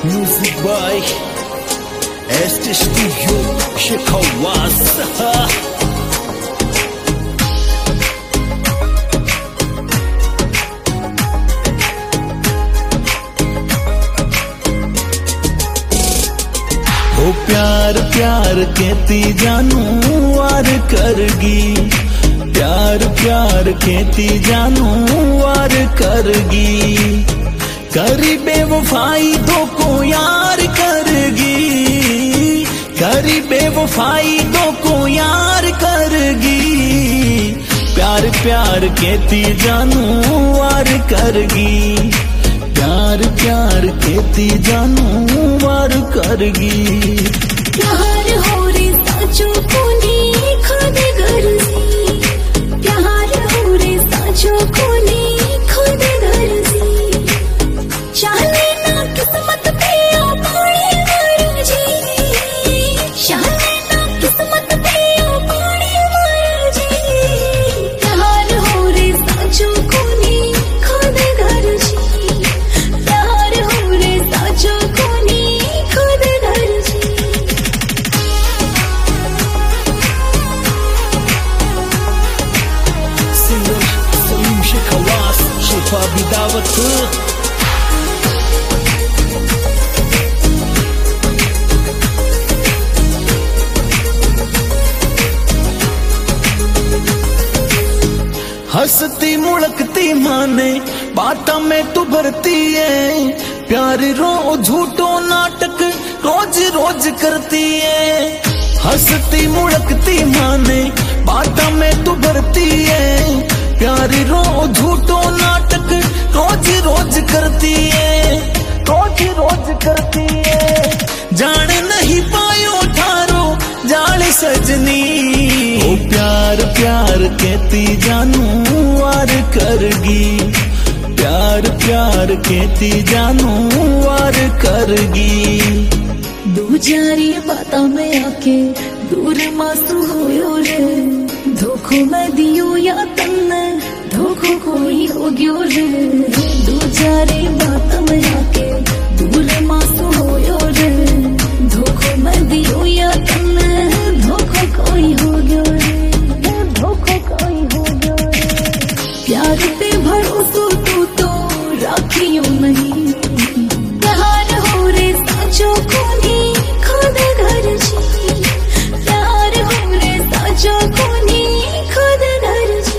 Music by Este Studio Shekawasa. ओ प्यार प्यार कहती जानू वार करगी, प्यार प्यार कहती जानू वार करगी, करी बेवफाई दो को यार करगी, करी बेवफाई दो को यार करगी, प्यार प्यार कहती जानू वार करगी, प्यार प्यार कहती जानू वार करगी। प्यार हो रे साचो कोनी खुद गर्जी, प्यार हो रे साचो कोनी खुद गर्जी, चाले ना किस्मत पे ओ पानी मर्जी, चाले ना किस्मत पे ओ पानी मर्जी, प्यार हो रे साचो कोनी खुद गर्जी, प्यार हो रे साचो कोनी खुद गर्जी। Singer Salim Shekawasa, Shifa Bidawat. हंसती मुड़कती माने बातों में तू भरती है, प्यार रो झूठो नाटक रोज रोज करती है, हंसती मुड़कती माने बातों में तू भरती है, प्यार रो झूठो नाटक रोज रोज करती है, रोज रोज करती है, जान नहीं पायो ठारो जाल सजनी, ओ प्यार प्यार कहती जानू वार करगी, प्यार प्यार कहती जानू वार करगी। दो जारी बातों में आके दूर मासू होयो रे, धोखो में दियो या तन्ने धोखो कोई हो गयो रे, दो जारी बातों में आके दूर मासू होयो रे, धोखो में दियो या तन्ने धोखो कोई हो गयो रे, धोखो कोई हो गयो रे, प्यार पे भरोसा तू तो राखियो नहीं, प्यार हो रे साचो कोनी खुद गर्जी, प्यार हो रे साचो कोनी खुद गर्जी।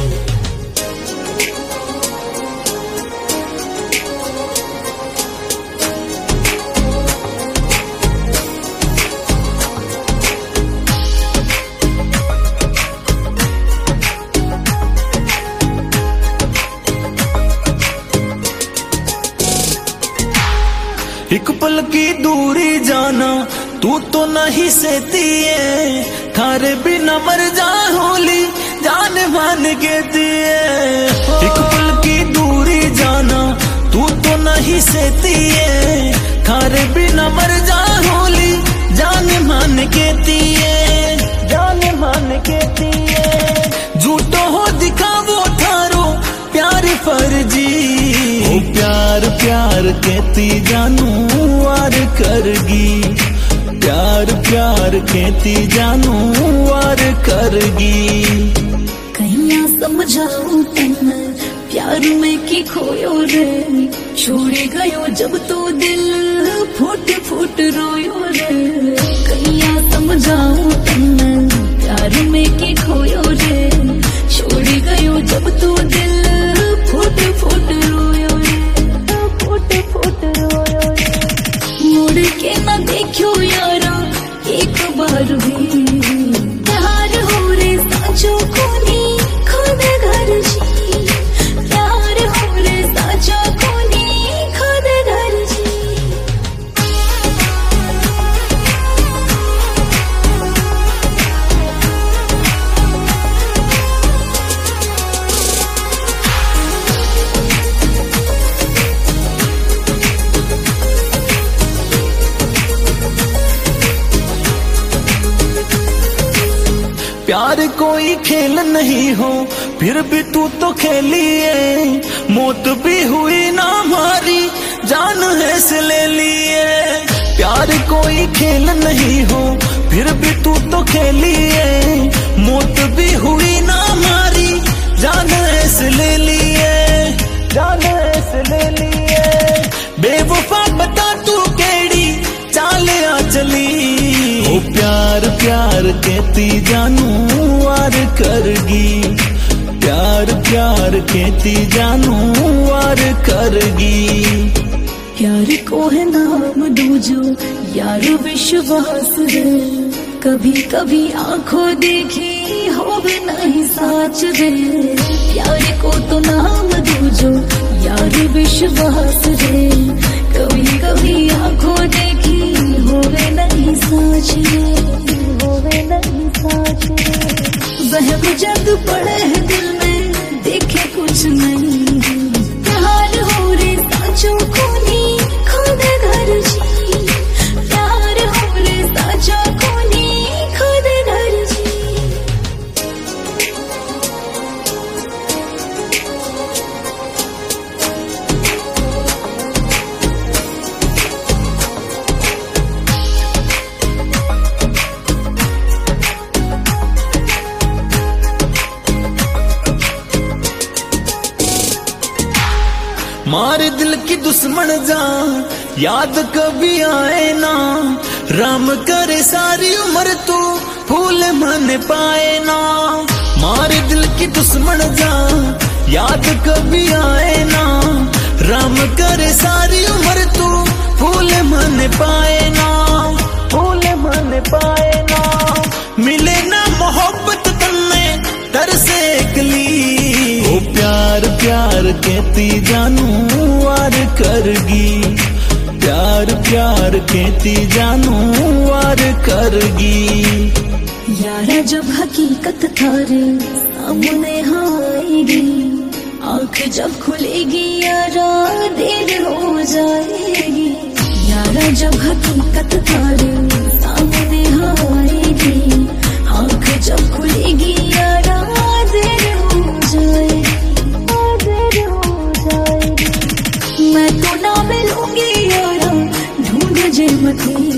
एक पल की दूरी जाना तू तो नहीं सहती है, थारे बिना मर जा होली जान मान के दिए, एक पल की दूरी जाना तू तो नहीं सहती है, थारे बिना मर जा होली जान मान के दिए, जान मान के दिए, झूठो हो दिखावो थारो प्यार फर्जी, ओ प्यार प्यार कहती जानू वार करगी, प्यार प्यार कहती जानू वार करगी। कहिया समझाऊं तन्ने प्यार में की खोयो रे, छोड़े गयो जब तो दिल फूट फूट रोयो रे, कहिया समझाऊं तन्ने प्यार में की खोयो रे, छोड़े गयो जब तो दिल फूट फूट रोयो रे, फूट फूट रोयो रे, मुड़ के न देखियो यारा एक बार भी, प्यार हो रे साचो कोनी खुद गर्जी, प्यार हो रे साचो कोनी खुद गर्जी। प्यार कोई खेल नहीं हो फिर भी तू तो खेली है, मौत भी हुई ना हमारी जान है से ले लिए, कोई खेल नहीं हो फिर भी तू तो खेली है, मौत भी हुई ना हमारी, जान ऐसे ले लिए, जान ऐसे ले लिए। बेवफा बता तू केड़ी चाल आ चली, ओ प्यार प्यार कहती जानू वार करगी, प्यार प्यार कहती जानू वार करगी। प्यार को है नाम दूजो यार विश्वास है, कभी कभी आंखों देखी हो भी नहीं साच दे। प्यार को तो नाम दूजो यार विश्वास है, कभी कभी आंखों देखी हो भी नहीं साच दे, हो भी नहीं साच दे। वह जग पड़े है दिल में देखे कुछ नहीं, प्यार हो रे साचो कोनी खुद घर जी, प्यार हो रे साचो कोनी खुद घर जी। मारे दिल की दुश्मन जा याद कभी आए ना, राम करे सारी उम्र तू फूल मन पाए ना। मारे दिल की दुश्मन जा याद कभी आए ना, राम करे सारी उम्र तू फूल मन पाए ना, फूल मन पाए ना। मिले ना मोहब्बत तन्ने तरसे एकली, ओ प्यार प्यार कहती जानू वार करगी, प्यार प्यार कहती जानू वार करगी। यारा जब हकीकत थारे सामने आएगी, आंख जब खुलेगी यारा देर हो जाएगी। यारा जब हकीकत थारे सामने आएगी, आंख जब खुलेगी यारा देर हो जाएगी, देर हो जाएगी। मैं तो ना मिलूंगी यारा ढूंढ जे मत